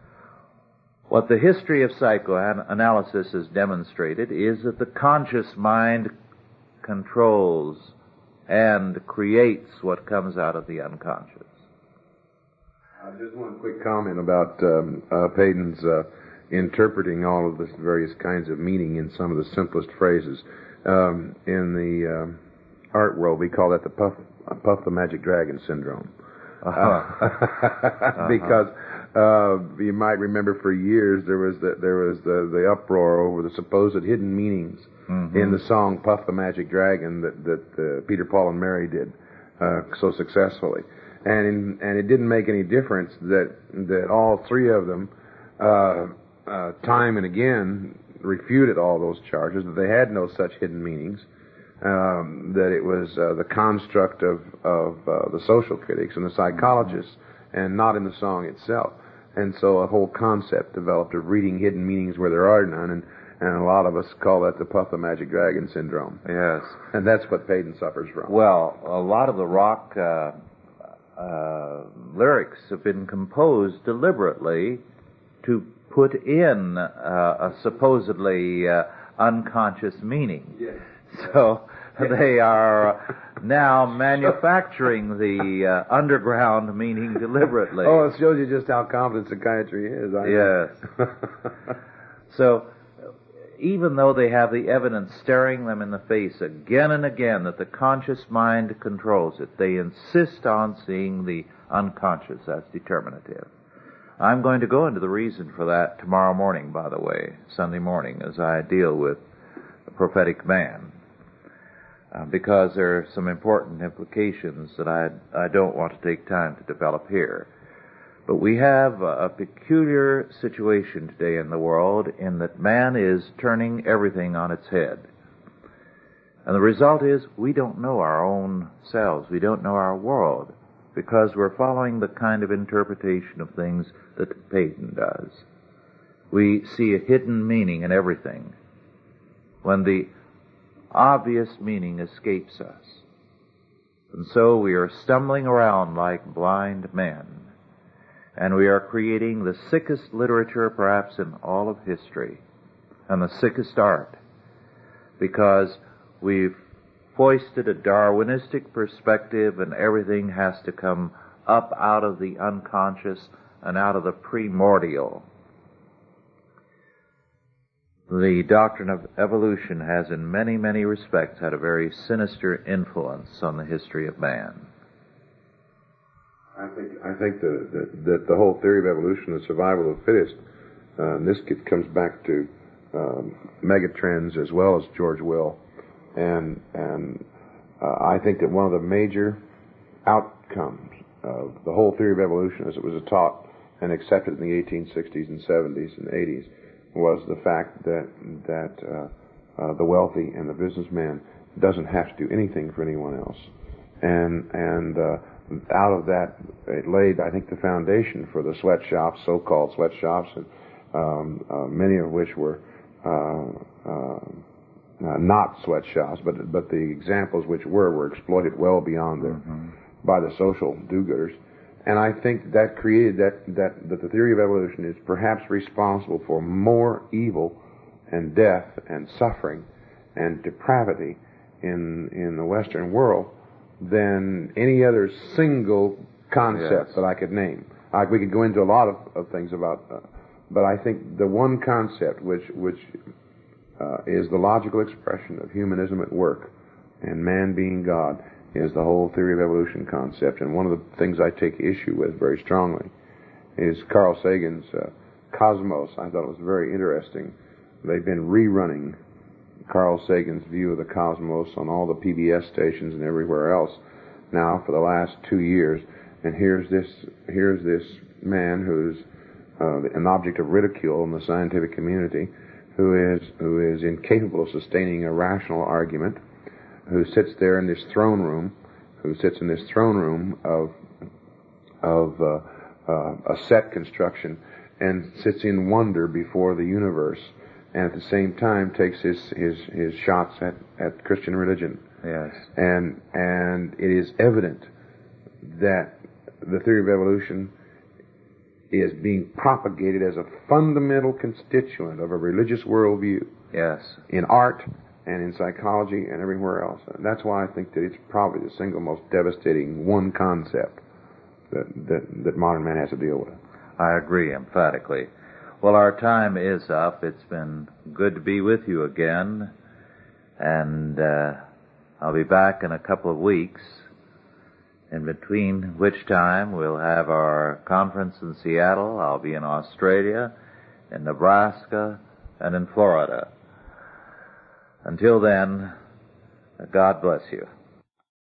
what the history of psychoanalysis has demonstrated is that the conscious mind controls and creates what comes out of the unconscious. Uh, just one quick comment about um, uh, Payton's uh, interpreting all of the various kinds of meaning in some of the simplest phrases. Um, in the um, art world, we call that the Puff, uh, Puff the Magic Dragon syndrome. Uh-huh. Uh, uh-huh. Because uh, you might remember for years there was the, there was the, the uproar over the supposed hidden meanings mm-hmm. in the song Puff the Magic Dragon that, that uh, Peter, Paul, and Mary did uh, so successfully. And in, and it didn't make any difference that that all three of them, uh, uh, time and again, refuted all those charges, that they had no such hidden meanings, um, that it was uh, the construct of, of uh, the social critics and the psychologists, mm-hmm. and not in the song itself. And so a whole concept developed of reading hidden meanings where there are none, and, and a lot of us call that the Puff the Magic Dragon syndrome. Yes. And that's what Payton suffers from. Well, a lot of the rock uh, uh, lyrics have been composed deliberately to put in uh, a supposedly uh, unconscious meaning. Yes. So they are now manufacturing the uh, underground meaning deliberately. Oh, it shows you just how competent psychiatry is. I yes. So even though they have the evidence staring them in the face again and again that the conscious mind controls it, they insist on seeing the unconscious as determinative. I'm going to go into the reason for that tomorrow morning, by the way, Sunday morning, as I deal with the prophetic man, uh, because there are some important implications that I, I don't want to take time to develop here. But we have a, a peculiar situation today in the world in that man is turning everything on its head. And the result is we don't know our own selves. We don't know our world, because we're following the kind of interpretation of things that Payton does. We see a hidden meaning in everything when the obvious meaning escapes us. And so we are stumbling around like blind men, and we are creating the sickest literature perhaps in all of history, and the sickest art, because we've foisted a Darwinistic perspective and everything has to come up out of the unconscious and out of the primordial. The doctrine of evolution has in many, many respects had a very sinister influence on the history of man. I think I think that, that, that the whole theory of evolution, the survival of the fittest, uh, and this get, comes back to um, Megatrends as well as George Will, and and uh, I think that one of the major outcomes of the whole theory of evolution, as it was taught and accepted in the eighteen sixties and seventies and eighties, was the fact that that uh, uh, the wealthy and the businessman doesn't have to do anything for anyone else, and and uh, out of that it laid, I think, the foundation for the sweatshops, so-called sweatshops, and um, uh, many of which were uh, uh, uh, not sweatshops, but but the examples which were were exploited well beyond their mm-hmm. by the social do-gooders. And I think that created that, that, that the theory of evolution is perhaps responsible for more evil and death and suffering and depravity in in the Western world than any other single concept yes. that I could name. I, we could go into a lot of, of things about, uh, but I think the one concept which which uh, is the logical expression of humanism at work and man being God is the whole theory of evolution concept. And one of the things I take issue with very strongly is Carl Sagan's uh, Cosmos. I thought it was very interesting. They've been rerunning Carl Sagan's view of the cosmos on all the P B S stations and everywhere else now for the last two years. And here's this here's this man who's uh, an object of ridicule in the scientific community, who is who is incapable of sustaining a rational argument, who sits there in this throne room, who sits in this throne room of of uh, uh, a set construction, and sits in wonder before the universe, and at the same time takes his his, his shots at, at Christian religion. Yes. And and it is evident that the theory of evolution is being propagated as a fundamental constituent of a religious worldview. Yes. In art and in psychology and everywhere else. And that's why I think that it's probably the single most devastating one concept that, that, that modern man has to deal with. I agree emphatically. Well, our time is up. It's been good to be with you again. And uh, I'll be back in a couple of weeks, in between which time we'll have our conference in Seattle. I'll be in Australia, in Nebraska, and in Florida. Until then, God bless you.